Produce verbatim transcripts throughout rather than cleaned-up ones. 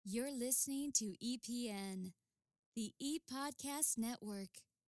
You're listening to E P N, the E-Podcast Network.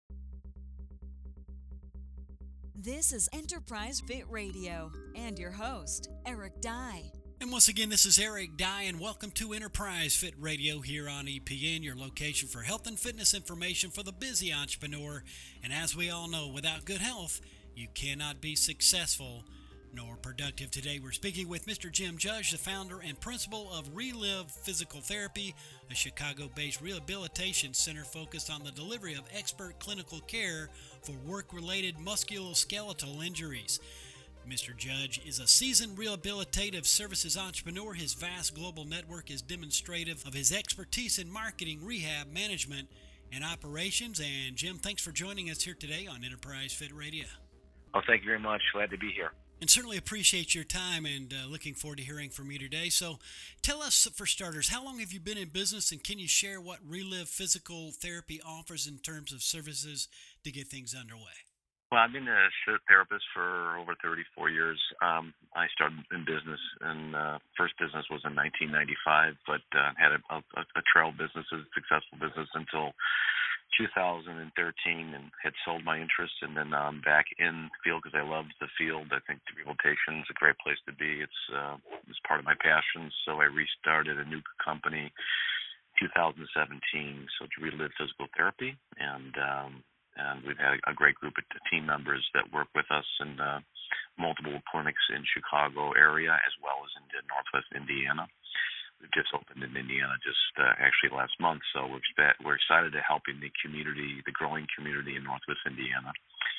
This is Enterprise Fit Radio and your host, Eric Dye. And once again, this is Eric Dye, and welcome to Enterprise Fit Radio here on E P N, your location for health and fitness information for the busy entrepreneur. And as we all know, without good health, you cannot be successful nor productive. Today, we're speaking with Mister Jim Judge, the founder and principal of Relive Physical Therapy, a Chicago-based rehabilitation center focused on the delivery of expert clinical care for work-related musculoskeletal injuries. Mister Judge is a seasoned rehabilitative services entrepreneur. His vast global network is demonstrative of his expertise in marketing, rehab, management, and operations. And Jim, thanks for joining us here today on Enterprise Fit Radio. Oh, thank you very much. Glad to be here. And certainly appreciate your time and uh, looking forward to hearing from you today. So tell us, for starters, how long have you been in business, and can you share what Relive Physical Therapy offers in terms of services to get things underway? Well, I've been a therapist for over thirty-four years. Um, I started in business, and uh, first business was in nineteen ninety-five, but uh, had a, a, a trail business, a successful business until two thousand thirteen, and had sold my interest, and then um, back in the field because I loved the field. I think rehabilitation is a great place to be. It's uh, it's part of my passion, so I restarted a new company two thousand seventeen, so to Relive Physical Therapy, and um, and we've had a great group of team members that work with us in uh, multiple clinics in Chicago area as well as in Northwest Indiana. We've just opened in Indiana just uh, actually last month, so we're we're excited to helping the community, the growing community in Northwest Indiana.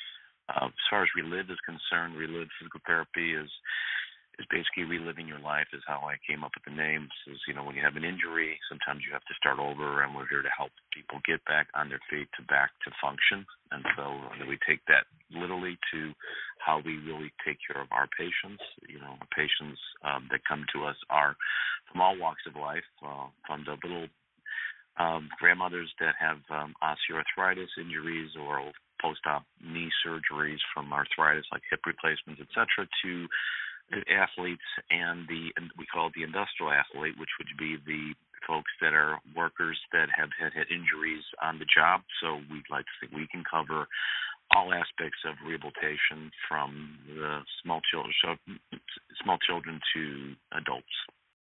Uh, as far as Relive is concerned, Relive Physical Therapy is is basically reliving your life. Is how I came up with the name. Is, you know, when you have an injury, sometimes you have to start over, and we're here to help people get back on their feet to back to function. And so uh, we take that literally to how we really take care of our patients. You know, patients um, that come to us are from all walks of life, uh, from the little um, grandmothers that have um, osteoarthritis injuries or post-op knee surgeries from arthritis like hip replacements, et cetera, to the athletes and the, and we call it the industrial athlete, which would be the folks that are workers that have had, had injuries on the job. So we'd like to think we can cover all aspects of rehabilitation from the small children, small children to adults.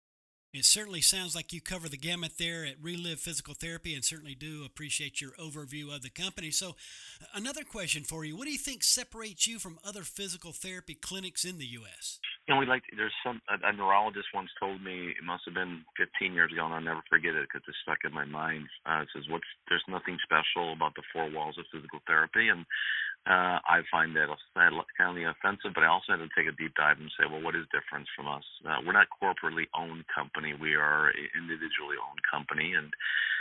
It certainly sounds like you cover the gamut there at Relive Physical Therapy, and certainly do appreciate your overview of the company. So another question for you. What do you think separates you from other physical therapy clinics in the U S? You know, we like, there's some, a, a neurologist once told me, it must have been fifteen years ago, and I'll never forget it because it's stuck in my mind. Uh, it says, "What's, there's nothing special about the four walls of physical therapy." And Uh, I find that kind of offensive, but I also had to take a deep dive and say, well, what is different from us? Uh, we're not corporately owned company. We are an individually owned company, and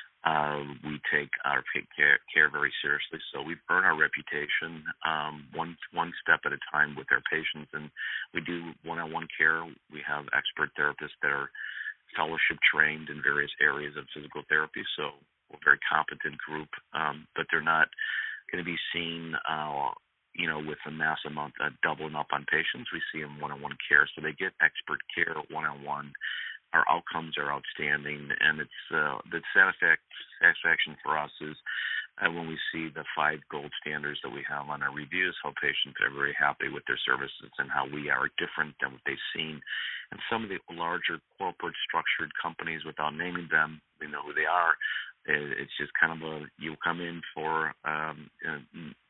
uh, we take our care, care very seriously. So we earn our reputation um, one one step at a time with our patients, and we do one-on-one care. We have expert therapists that are fellowship trained in various areas of physical therapy, so we're a very competent group, um, but they're not going to be seen, uh, you know, with a mass amount of doubling up on patients. We see them one-on-one care, so they get expert care one-on-one. Our outcomes are outstanding, and it's uh, the satisfaction for us is uh, when we see the five gold standards that we have on our reviews, how patients are very happy with their services and how we are different than what they've seen. And some of the larger corporate structured companies, without naming them, we know who they are. It's just kind of a, you come in for um, uh,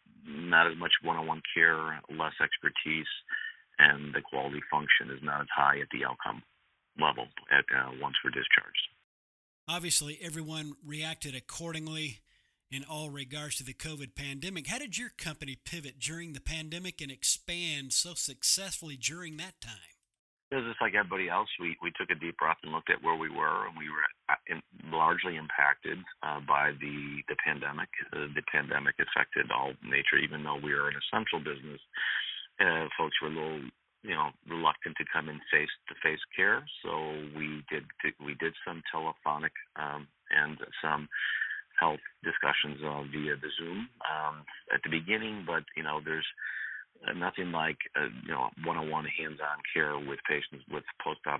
not as much one-on-one care, less expertise, and the quality function is not as high at the outcome level at uh, once we're discharged. Obviously, everyone reacted accordingly in all regards to the COVID pandemic. How did your company pivot during the pandemic and expand so successfully during that time? It was just like everybody else. We we took a deep breath and looked at where we were, and we were in, largely impacted uh, by the the pandemic. Uh, the pandemic affected all nature, even though we are an essential business. Uh, folks were a little, you know, reluctant to come in face to face care, so we did we did some telephonic um, and some health discussions uh, via the Zoom um, at the beginning. But you know, there's Uh, nothing like uh, you know one-on-one hands-on care with patients with post-op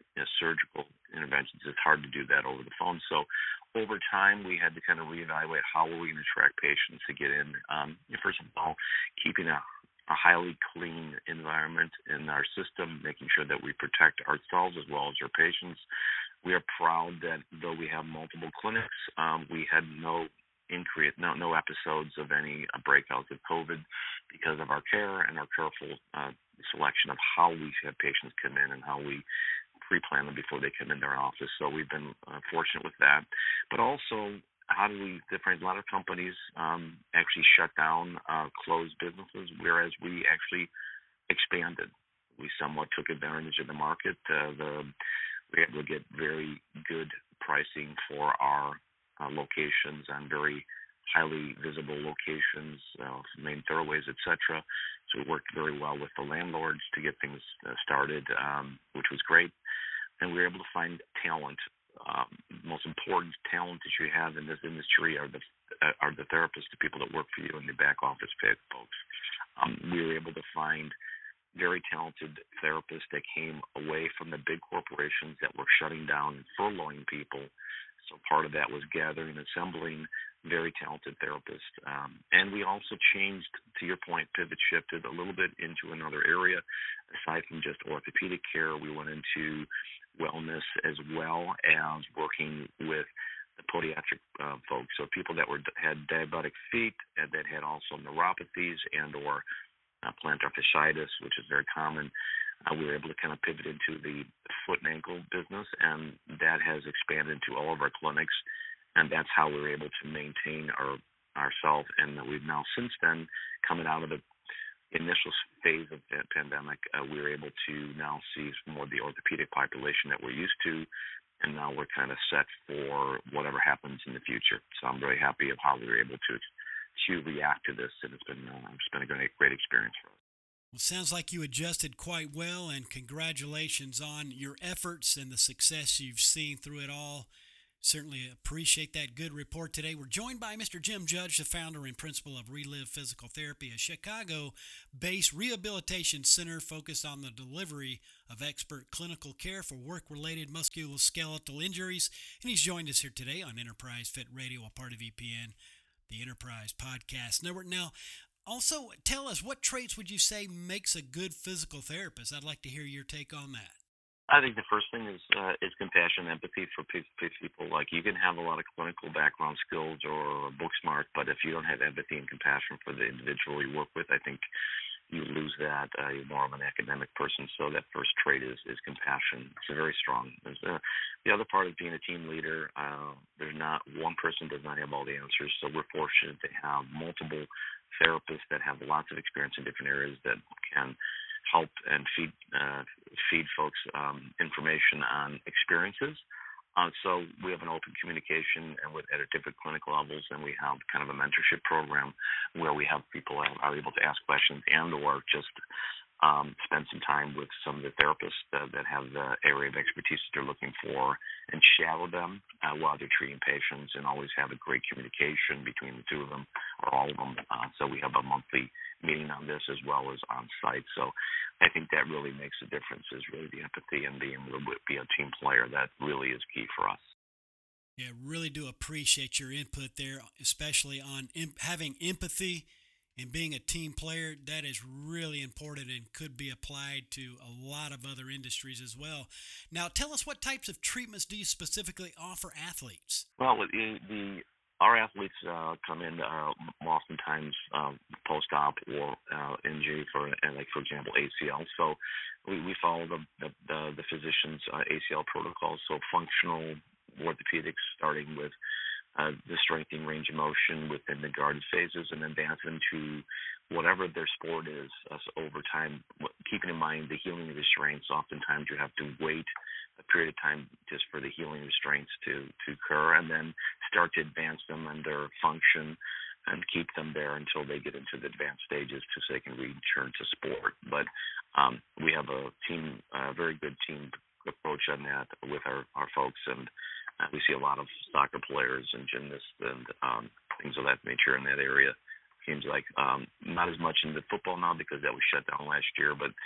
you know, surgical interventions. It's hard to do that over the phone. So over time, we had to kind of reevaluate how were we going to attract patients to get in. Um, first of all, keeping a, a highly clean environment in our system, making sure that we protect ourselves as well as our patients. We are proud that though we have multiple clinics, um, we had no increase, no no episodes of any uh, breakouts of COVID because of our care and our careful uh, selection of how we have patients come in and how we pre-plan them before they come in their office. So we've been uh, fortunate with that. But also, how do we different? A lot of companies um, actually shut down, uh, closed businesses, whereas we actually expanded. We somewhat took advantage of the market. Uh, the we were able to get very good pricing for our Uh, locations on very highly visible locations, uh, main thoroughways, et cetera. So we worked very well with the landlords to get things uh, started, um, which was great. And we were able to find talent. Um, the most important talent that you have in this industry are the uh, are the therapists, the people that work for you in the back office folks. Um, we were able to find very talented therapists that came away from the big corporations that were shutting down and furloughing people. So part of that was gathering and assembling very talented therapists. Um, and we also changed, to your point, pivot shifted a little bit into another area. Aside from just orthopedic care, we went into wellness as well as working with the podiatric uh, folks. So people that were had diabetic feet and that had also neuropathies and or uh, plantar fasciitis, which is very common. Uh, we were able to kind of pivot into the foot and ankle business, and that has expanded to all of our clinics, and that's how we were able to maintain our ourselves. And we've now, since then, coming out of the initial phase of the pandemic, uh, we were able to now see more of the orthopedic population that we're used to, and now we're kind of set for whatever happens in the future. So I'm very happy of how we were able to to react to this, and it's been uh, it's been a great, great experience for us. Well, sounds like you adjusted quite well, and congratulations on your efforts and the success you've seen through it all. Certainly appreciate that good report today. We're joined by Mister Jim Judge, the founder and principal of Relive Physical Therapy, a Chicago-based rehabilitation center focused on the delivery of expert clinical care for work-related musculoskeletal injuries. And he's joined us here today on Enterprise Fit Radio, a part of E P N, the Enterprise Podcast Network. Now, also, tell us, what traits would you say makes a good physical therapist? I'd like to hear your take on that. I think the first thing is uh, is compassion, empathy for people. Like, you can have a lot of clinical background skills or book smart, but if you don't have empathy and compassion for the individual you work with, I think you lose that. Uh, you're more of an academic person, so that first trait is, is compassion. It's very strong. Uh, the other part is being a team leader. Uh, there's not one person does not have all the answers, so we're fortunate to have multiple therapists that have lots of experience in different areas that can help and feed uh, feed folks um, information on experiences. Uh, so we have an open communication and with at different clinical levels, and we have kind of a mentorship program where we have people are, are able to ask questions and or just um, spend some time with some of the therapists that, that have the area of expertise that they're looking for and shadow them uh, while they're treating patients, and always have a great communication between the two of them or all of them. Uh, so we have a monthly meeting on this as well as on site. So I think that really makes a difference, is really the empathy and being able to be a team player. That really is key for us. Yeah, really do appreciate your input there, especially on em- having empathy and being a team player. That is really important and could be applied to a lot of other industries as well. Now, tell us, what types of treatments do you specifically offer athletes? Well, the, the our athletes uh, come in uh, oftentimes uh, post-op or uh, injury for, uh, like for example, A C L. So we, we follow the the, the, the physician's uh, A C L protocols. So functional orthopedics, starting with uh, the strengthening range of motion within the guarded phases, and then advance into whatever their sport is uh, so over time, keeping in mind the healing restraints. Oftentimes you have to wait a period of time just for the healing restraints to, to occur, and then start to advance them in their function and keep them there until they get into the advanced stages so they can return to sport. But um, we have a team, a very good team approach on that with our, our folks, and uh, we see a lot of soccer players and gymnasts and um, things of that nature in that area. Seems like um, not as much in the football now because that was shut down last year, but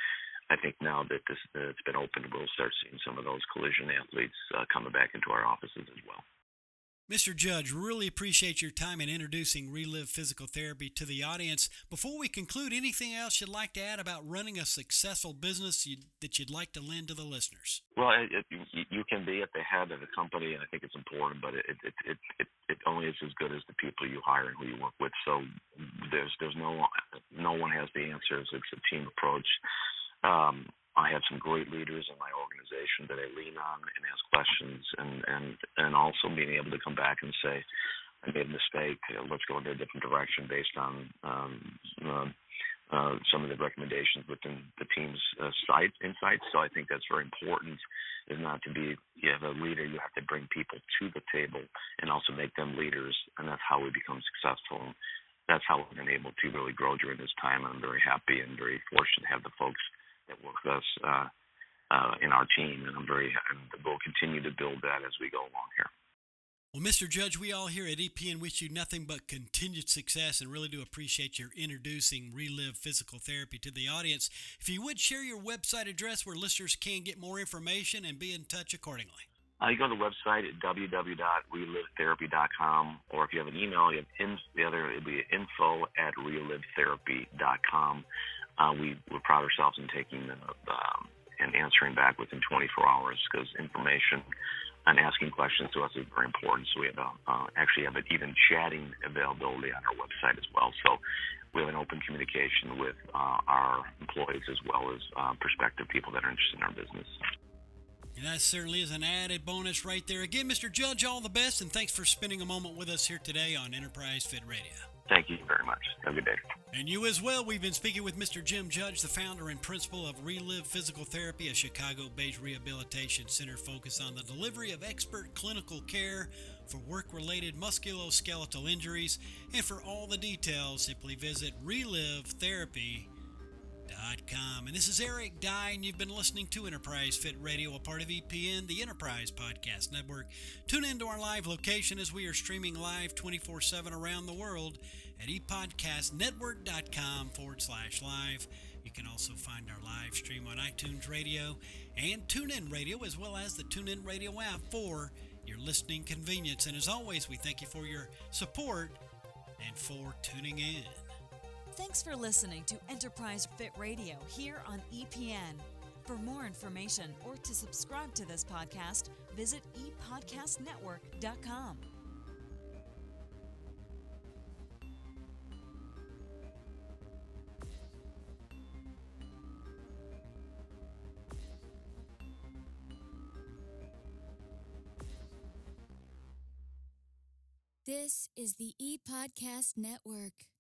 I think now that this uh, it's been opened, we'll start seeing some of those collision athletes uh, coming back into our offices as well. Mister Judge, really appreciate your time in introducing Relive Physical Therapy to the audience. Before we conclude, anything else you'd like to add about running a successful business you'd, that you'd like to lend to the listeners? Well, it, it, you can be at the head of a company, and I think it's important, but it it, it it it only is as good as the people you hire and who you work with. So there's there's no no one has the answers. It's a team approach. Um, I have some great leaders in my organization that I lean on and ask questions, and, and, and also being able to come back and say, I made a mistake, uh, let's go in a different direction based on um, uh, uh, some of the recommendations within the team's uh, site insights. So I think that's very important, is not to be, you have a leader, you have to bring people to the table and also make them leaders, and that's how we become successful. That's how we've been able to really grow during this time, and I'm very happy and very fortunate to have the folks that work with us uh, uh, in our team, and I'm very, and we'll continue to build that as we go along here. Well, Mister Judge, we all here at E P N wish you nothing but continued success, and really do appreciate your introducing Relive Physical Therapy to the audience. If you would share your website address where listeners can get more information and be in touch accordingly. Uh, you go to the website at w w w dot relive therapy dot com, or if you have an email, you have in, the other, it'd be info at relive therapy dot com. Uh, we, we're proud of ourselves in taking uh, um, and answering back within twenty-four hours, because information and asking questions to us is very important. So we have a, uh, actually have an even chatting availability on our website as well. So we have an open communication with uh, our employees as well as uh, prospective people that are interested in our business. And that certainly is an added bonus right there. Again, Mister Judge, all the best, and thanks for spending a moment with us here today on Enterprise Fit Radio. Thank you very much. Have a good day. And you as well. We've been speaking with Mister Jim Judge, the founder and principal of Relive Physical Therapy, a Chicago-based rehabilitation center focused on the delivery of expert clinical care for work-related musculoskeletal injuries. And for all the details, simply visit relive therapy dot com. And this is Eric Dye, and you've been listening to Enterprise Fit Radio, a part of E P N, the Enterprise Podcast Network. Tune into our live location as we are streaming live twenty-four seven around the world at epodcastnetwork.com forward slash live. You can also find our live stream on iTunes Radio and TuneIn Radio, as well as the TuneIn Radio app for your listening convenience. And as always, we thank you for your support and for tuning in. Thanks for listening to Enterprise Fit Radio here on E P N. For more information or to subscribe to this podcast, visit e podcast network dot com. This is the E-Podcast Network.